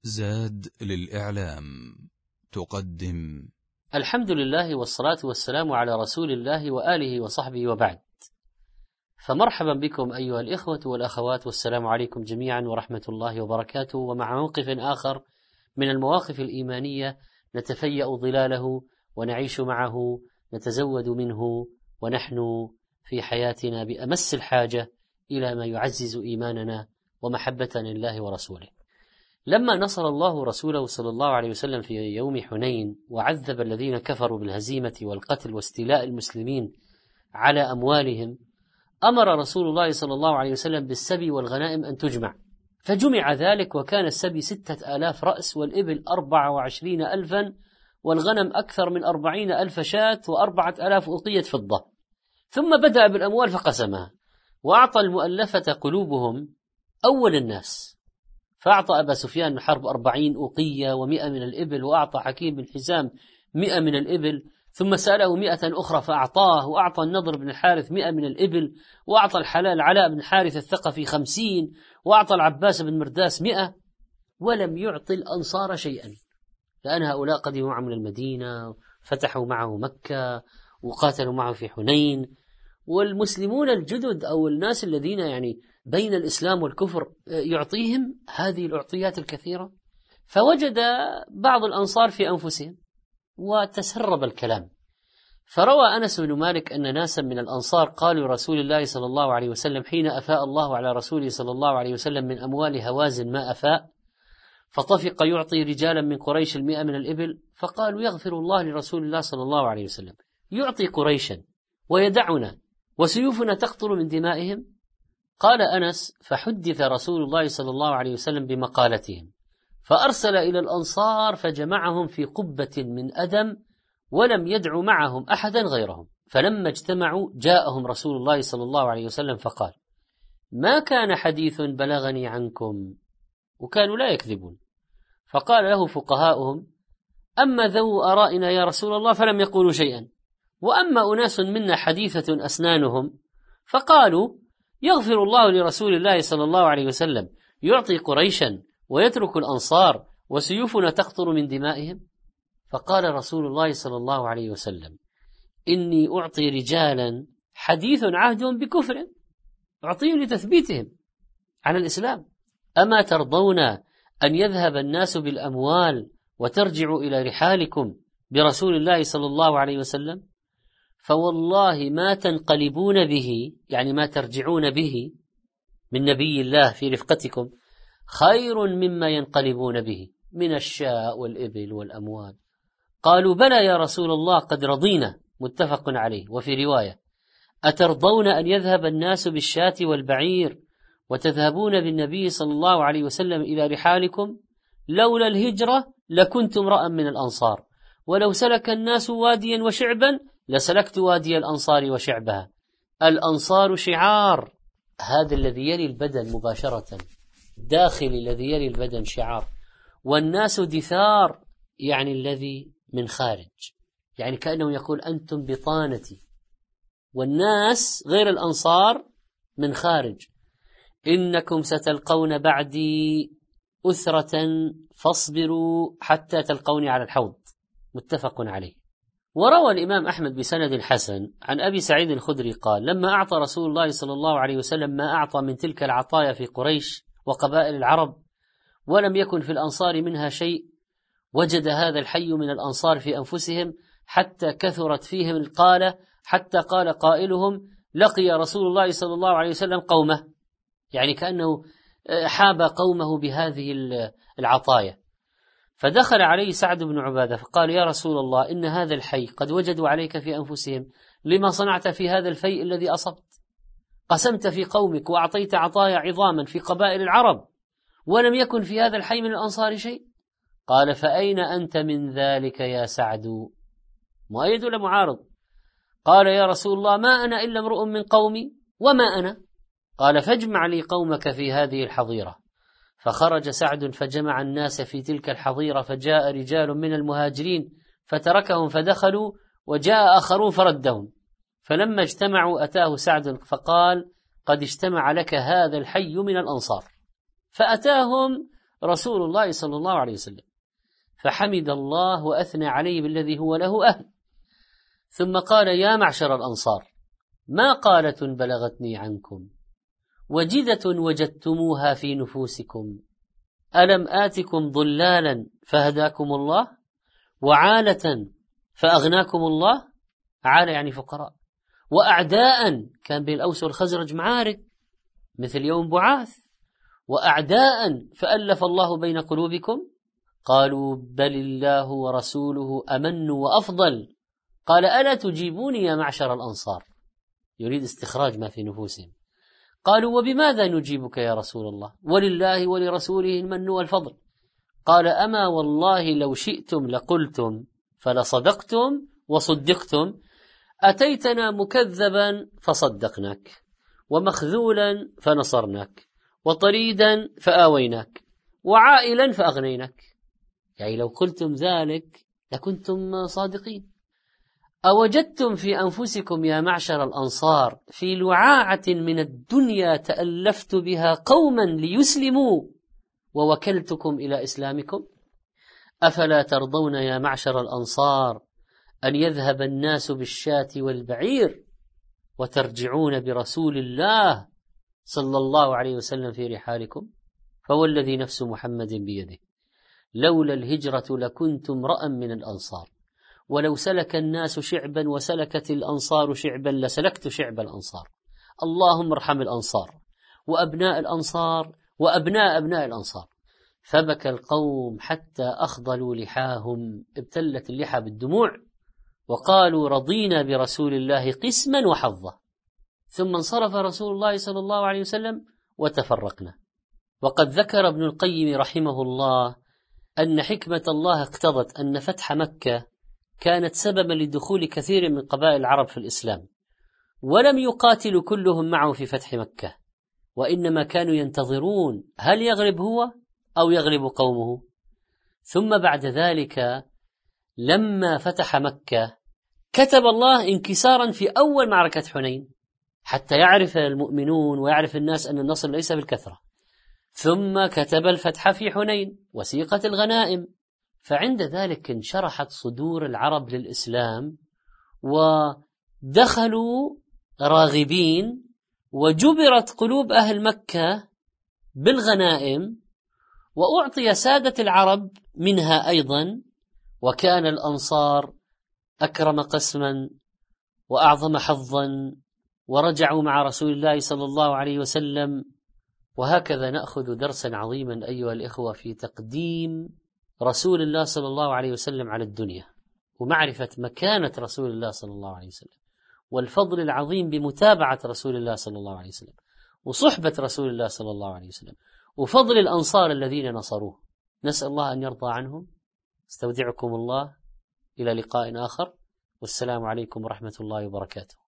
زاد للإعلام تقدم. الحمد لله والصلاة والسلام على رسول الله وآله وصحبه وبعد. فمرحبا بكم أيها الإخوة والأخوات، والسلام عليكم جميعا ورحمة الله وبركاته، ومع موقف آخر من المواقف الإيمانية نتفيأ ظلاله ونعيش معه، نتزود منه، ونحن في حياتنا بأمس الحاجة إلى ما يعزز إيماننا ومحبتنا لله ورسوله. لما نصر الله رسوله صلى الله عليه وسلم في يوم حنين وعذب الذين كفروا بالهزيمة والقتل واستيلاء المسلمين على أموالهم، أمر رسول الله صلى الله عليه وسلم بالسبي والغنائم أن تجمع، فجمع ذلك، وكان السبي 6000 رأس، والإبل 24,000، والغنم أكثر من 40,000 شاة، و4,000 أوقية فضة. ثم بدأ بالأموال فقسمها، وأعطى المؤلفة قلوبهم أول الناس، فأعطى أبا سفيان بن حرب 40 أوقية و100 من الإبل، وأعطى حكيم بن حزام 100 من الإبل، ثم سأله 100 أخرى فأعطاه، وأعطى النضر بن الحارث 100 من الإبل، وأعطى الحلال علاء بن حارث الثقفي 50، وأعطى العباس بن مرداس 100، ولم يعطي الأنصار شيئا، لأن هؤلاء قدموا معه من المدينة، فتحوا معه مكة، وقاتلوا معه في حنين، والمسلمون الجدد أو الناس الذين يعني بين الإسلام والكفر يعطيهم هذه الأعطيات الكثيرة. فوجد بعض الأنصار في أنفسهم وتسرب الكلام، فروى أنس بن مالك أن ناسا من الأنصار قالوا رسول الله صلى الله عليه وسلم حين أفاء الله على رسوله صلى الله عليه وسلم من أموال هوازن ما أفاء، فطفق يعطي رجالا من قريش 100 من الإبل، فقالوا يغفر الله لرسول الله صلى الله عليه وسلم، يعطي قريشا ويدعنا وسيوفنا تقطر من دمائهم. قال أنس: فحدث رسول الله صلى الله عليه وسلم بمقالتهم، فأرسل إلى الأنصار فجمعهم في قبة من أدم، ولم يدعو معهم أحدا غيرهم. فلما اجتمعوا جاءهم رسول الله صلى الله عليه وسلم فقال: ما كان حديث بلغني عنكم، وكانوا لا يكذبون. فقال له فقهاؤهم: أما ذو آرائنا يا رسول الله فلم يقولوا شيئا، وأما أناس منا حديثة أسنانهم فقالوا يغفر الله لرسول الله صلى الله عليه وسلم، يعطي قريشا ويترك الأنصار وسيوفنا تقطر من دمائهم. فقال رسول الله صلى الله عليه وسلم: إني أعطي رجالا حديث عهدهم بكفر، أعطيهم لتثبيتهم على الإسلام. أما ترضون أن يذهب الناس بالأموال وترجعوا إلى رحالكم برسول الله صلى الله عليه وسلم؟ فوالله ما تنقلبون به، يعني ما ترجعون به من نبي الله في رفقتكم، خير مما ينقلبون به من الشاء والإبل والأموال. قالوا: بلى يا رسول الله قد رضينا، متفق عليه. وفي رواية: أترضون أن يذهب الناس بالشاة والبعير وتذهبون بالنبي صلى الله عليه وسلم إلى رحالكم؟ لولا الهجرة لكنت امرأ من الأنصار، ولو سلك الناس واديا وشعبا لسلكت وادي الأنصار وشعبها. الأنصار شعار، هذا الذي يلي البدن مباشرة، داخل الذي يلي البدن شعار، والناس دثار، يعني الذي من خارج، يعني كأنه يقول أنتم بطانتي، والناس غير الأنصار من خارج. إنكم ستلقون بعدي أثرة فاصبروا حتى تلقوني على الحوض، متفق عليه. وروى الإمام أحمد بسند حسن عن أبي سعيد الخدري قال: لما أعطى رسول الله صلى الله عليه وسلم ما أعطى من تلك العطايا في قريش وقبائل العرب، ولم يكن في الأنصار منها شيء، وجد هذا الحي من الأنصار في أنفسهم حتى كثرت فيهم القالة، حتى قال قائلهم: لقي رسول الله صلى الله عليه وسلم قومه، يعني كأنه حاب قومه بهذه العطايا. فدخل عليه سعد بن عبادة فقال: يا رسول الله، إن هذا الحي قد وجدوا عليك في أنفسهم، لما صنعت في هذا الفيء الذي أصبت؟ قسمت في قومك وأعطيت عطايا عظاما في قبائل العرب، ولم يكن في هذا الحي من الأنصار شيء. قال: فأين أنت من ذلك يا سعد؟ مؤيد ولا معارض؟ قال: يا رسول الله، ما أنا إلا امرؤ من قومي، وما أنا. قال: فاجمع لي قومك في هذه الحظيرة. فخرج سعد فجمع الناس في تلك الحظيرة، فجاء رجال من المهاجرين فتركهم فدخلوا، وجاء آخرون فردهم. فلما اجتمعوا أتاه سعد فقال: قد اجتمع لك هذا الحي من الأنصار. فأتاهم رسول الله صلى الله عليه وسلم، فحمد الله وأثنى عليه بالذي هو له أهل، ثم قال: يا معشر الأنصار، ما قالة بلغتني عنكم وجدة وجدتموها في نفوسكم، ألم آتكم ضلالا فهداكم الله، وعالة فأغناكم الله. عالة يعني فقراء، وأعداء كان بين الأوس والخزرج معارك مثل يوم بعاث، وأعداء فألف الله بين قلوبكم. قالوا: بل الله ورسوله أمن وأفضل. قال: ألا تجيبوني يا معشر الأنصار؟ يريد استخراج ما في نفوسهم. قالوا: وبماذا نجيبك يا رسول الله؟ ولله ولرسوله المن والفضل. قال: أما والله لو شئتم لقلتم فلصدقتم وصدقتم، أتيتنا مكذبا فصدقناك، ومخذولا فنصرناك، وطريدا فآويناك، وعائلا فأغنيناك. يعني لو قلتم ذلك لكنتم صادقين. أوجدتم في أنفسكم يا معشر الأنصار في لعاعة من الدنيا تألفت بها قوما ليسلموا ووكلتكم إلى إسلامكم؟ أفلا ترضون يا معشر الأنصار أن يذهب الناس بالشاة والبعير وترجعون برسول الله صلى الله عليه وسلم في رحالكم؟ فوالذي نفس محمد بيده لولا الهجرة لكنت امرأ من الأنصار، ولو سلك الناس شعبا وسلكت الأنصار شعبا لسلكت شعب الأنصار. اللهم ارحم الأنصار وأبناء الأنصار وأبناء أبناء الأنصار. فبكى القوم حتى أخضلوا لحاهم، ابتلت اللحى بالدموع، وقالوا: رضينا برسول الله قسما وحظا. ثم انصرف رسول الله صلى الله عليه وسلم وتفرقنا. وقد ذكر ابن القيم رحمه الله أن حكمة الله اقتضت أن فتح مكة كانت سببا لدخول كثير من قبائل العرب في الإسلام، ولم يقاتلوا كلهم معه في فتح مكة، وإنما كانوا ينتظرون هل يغلب هو أو يغلب قومه. ثم بعد ذلك لما فتح مكة كتب الله انكسارا في أول معركة حنين حتى يعرف المؤمنون ويعرف الناس أن النصر ليس بالكثرة، ثم كتب الفتح في حنين وسيقة الغنائم. فعند ذلك انشرحت صدور العرب للإسلام ودخلوا راغبين، وجبرت قلوب أهل مكة بالغنائم، وأعطي سادة العرب منها أيضا، وكان الأنصار أكرم قسما وأعظم حظا، ورجعوا مع رسول الله صلى الله عليه وسلم. وهكذا نأخذ درسا عظيما أيها الإخوة في تقديم رسول الله صلى الله عليه وسلم على الدنيا، ومعرفة مكانة رسول الله صلى الله عليه وسلم، والفضل العظيم بمتابعة رسول الله صلى الله عليه وسلم، وصحبة رسول الله صلى الله عليه وسلم، وفضل الأنصار الذين نصروه. نسأل الله أن يرضى عنهم. استودعكم الله، إلى لقاء آخر، والسلام عليكم ورحمة الله وبركاته.